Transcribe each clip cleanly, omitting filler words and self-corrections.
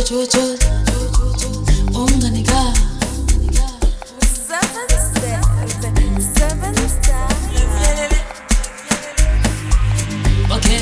Jojo, unganika. 7 steps, 7 steps. Okay,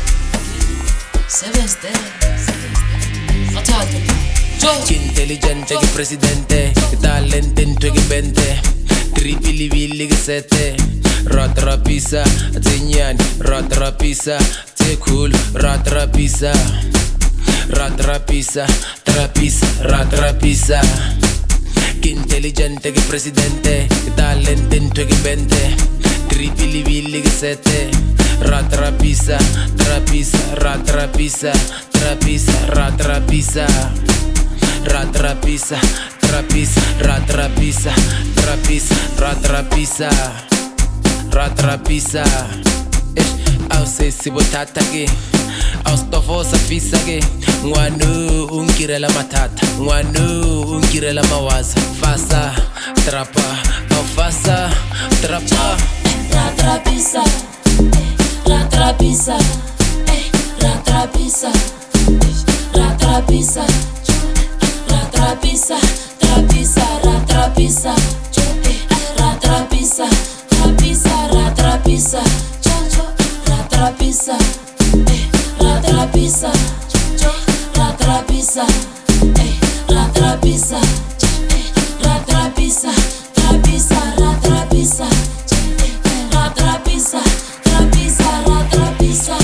7 steps. Fatale. Che intelligente che presidente, che talento che bente, tripili villi che sette, ratrapisa, zenyani, ratrapisa, te cool, ratrapisa, ratrapisa, trapisa, ratrapisa. Che intelligente che presidente, che talento che bente, tripili villi che sette, ratrapisa, trapisa, ratrapisa, trapisa, ratrapisa. Ratrapisa, trapisa, ratrapisa, trapisa, ratrapisa, ratrapisa. Au se botata ke, au stofo safisa ke. Ngwanu ungirela matata, ngwanu ungirela mawaza. Fasa, trapa, au fasa, trapa. Ratrapisa, ratrapisa, ratrapisa, ratrapisa. Ratrapisa, trapisa, ratrapisa, ratrapisa, trapisa, ratrapisa, ratrapisa, ratrapisa, ratrapisa, ratrapisa, ratrapisa, trapisa, ratrapisa, ratrapisa, trapisa, ratrapisa.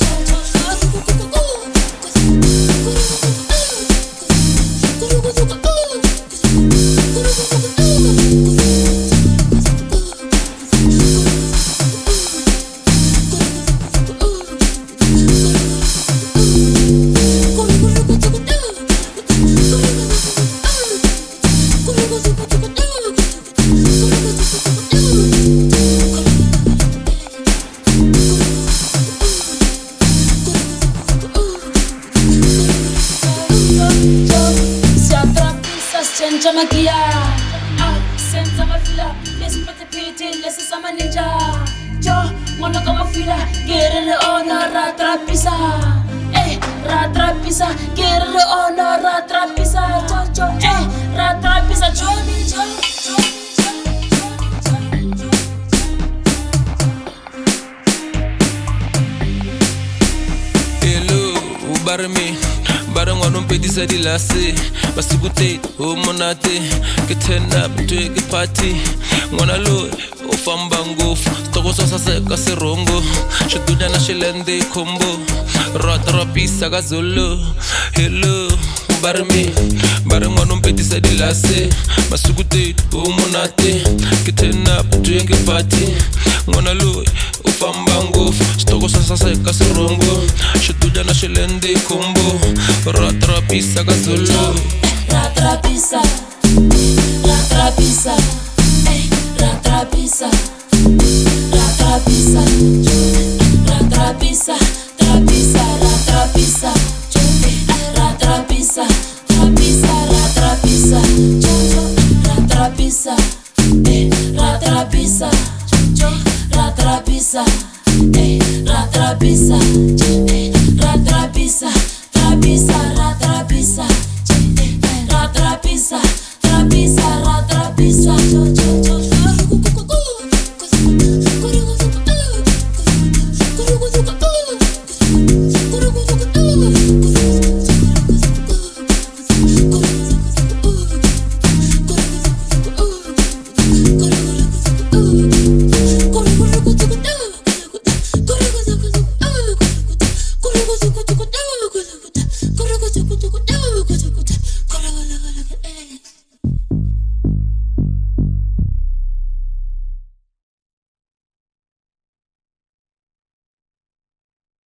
Senza magia, senza mafila, lespete piti, lesa ninja. Yo, mono como fila, quiere ona ratrapisa, ratrapisa, quiere ona ratrapisa, yo, ratrapisa, Johnny, Hello, ubarme. Barang wanum pedi sadi lase, basukute o monate, ke turn up to a party. Ngwana lo o famba ngofu, toko sosa se ka serongo, shitunya na shilende combo, ratrapisa ka zolo. Hello, barme, barang wanum pedi sadi lase, basukute o monate, ke turn up to a party. Ngwana lo o famba ngofu, toko sosa se ka serongo, shitunya na shilende combo. Ratrapisa gazolo, ratrapisa, ratrapisa, ratrapisa, ratrapisa, ratrapisa, trapisa, ratrapisa, ratrapisa, trapisa, ratrapisa, ratrapisa, ratrapisa, ratrapisa, ratrapisa, ratrapisa. Trapisa, ratrapisa, ratrapisa, trapisa, ratrapisa,